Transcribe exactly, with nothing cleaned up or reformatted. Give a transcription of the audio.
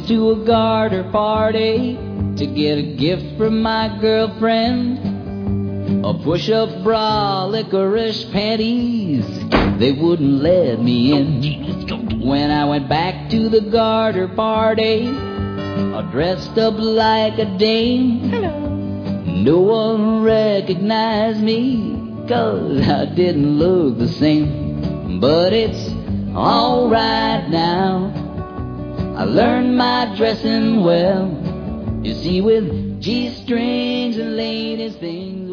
went to a garter party to get a gift from my girlfriend. A push-up bra, licorice panties, they wouldn't let me in. When I went back to the garter party, I dressed up like a dame. Hello. No one recognized me, 'cause I didn't look the same. But it's alright now, I learned my dressing well. You see, with G-strings and ladies things,